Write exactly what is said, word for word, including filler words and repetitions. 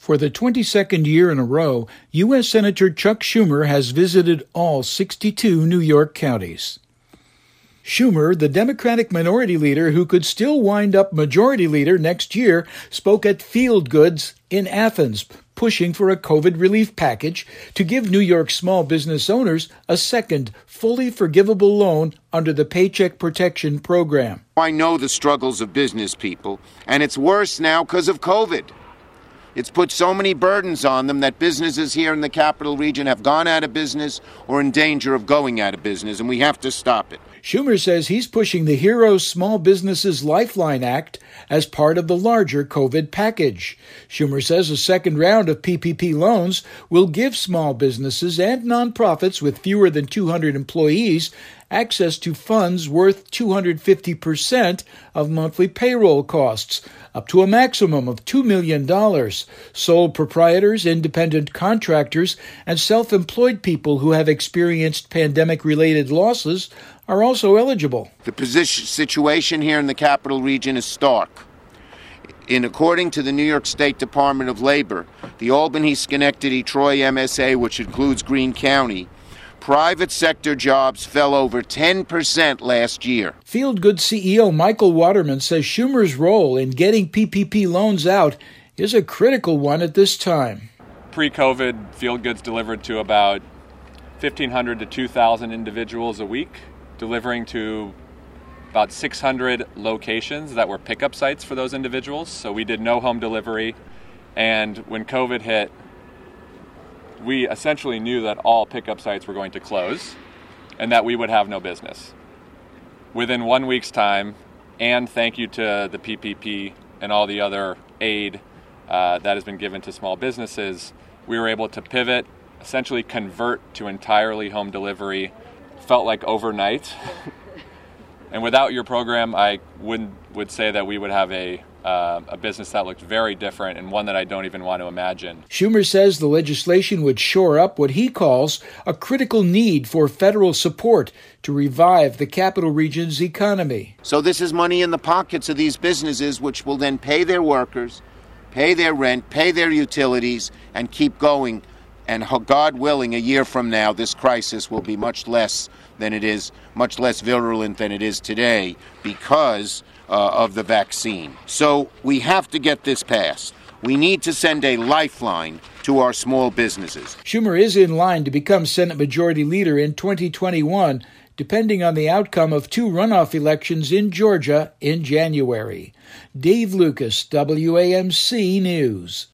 For the twenty-second year in a row, U S Senator Chuck Schumer has visited all sixty-two New York counties. Schumer, the Democratic minority leader who could still wind up majority leader next year, spoke at Field Goods in Athens, pushing for a COVID relief package to give New York small business owners a second, fully forgivable loan under the Paycheck Protection Program. I know the struggles of business people, and it's worse now because of COVID. It's put so many burdens on them that businesses here in the capital region have gone out of business or in danger of going out of business, and we have to stop it. Schumer says he's pushing the HEROES Small Businesses Lifeline Act as part of the larger COVID package. Schumer says a second round of P P P loans will give small businesses and nonprofits with fewer than two hundred employees access to funds worth two hundred fifty percent of monthly payroll costs, up to a maximum of two million dollars. Sole proprietors, independent contractors, and self-employed people who have experienced pandemic-related losses are also eligible. The position, situation here in the capital region is stark. In according to the New York State Department of Labor, the Albany, Schenectady, Troy M S A, which includes Greene County, private sector jobs fell over ten percent last year. Field Goods C E O Michael Waterman says Schumer's role in getting P P P loans out is a critical one at this time. Pre-COVID, Field Goods delivered to about fifteen hundred to two thousand individuals a week, delivering to about six hundred locations that were pickup sites for those individuals. So we did no home delivery. And when COVID hit, we essentially knew that all pickup sites were going to close and that we would have no business. Within one week's time, and thank you to the P P P and all the other aid uh, that has been given to small businesses, we were able to pivot, essentially convert to entirely home delivery. Felt like overnight. And without your program, I wouldn't would say that we would have a uh, a business that looked very different and one that I don't even want to imagine. Schumer says the legislation would shore up what he calls a critical need for federal support to revive the capital region's economy. So this is money in the pockets of these businesses, which will then pay their workers, pay their rent, pay their utilities, and keep going. And God willing, a year from now, this crisis will be much less than it is, much less virulent than it is today because uh, of the vaccine. So we have to get this passed. We need to send a lifeline to our small businesses. Schumer is in line to become Senate Majority Leader in twenty twenty-one, depending on the outcome of two runoff elections in Georgia in January. Dave Lucas, W A M C News.